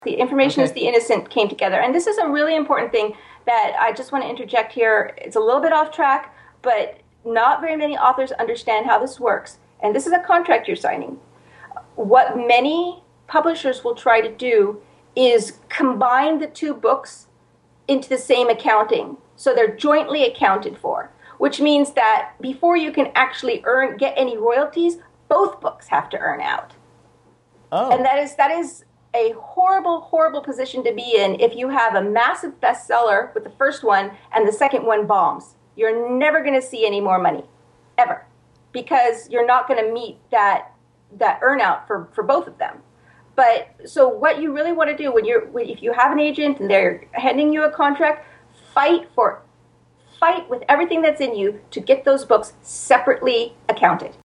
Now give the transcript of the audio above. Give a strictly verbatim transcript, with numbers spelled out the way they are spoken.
The Information is Okay. the Innocent came together. And this is a really important thing that I just want to interject here. It's a little bit off track, but not very many authors understand how this works. And this is a contract you're signing. What many publishers will try to do is combine the two books into the same accounting. So they're jointly accounted for, which means that before you can actually earn get any royalties, both books have to earn out. Oh. And that is that is a horrible, horrible position to be in if you have a massive bestseller with the first one and the second one bombs. You're never going to see any more money, ever, because you're not going to meet that that earn out for, for both of them. But so what you really want to do when you're if you have an agent and they're handing you a contract, fight for fight with everything that's in you to get those books separately accounted.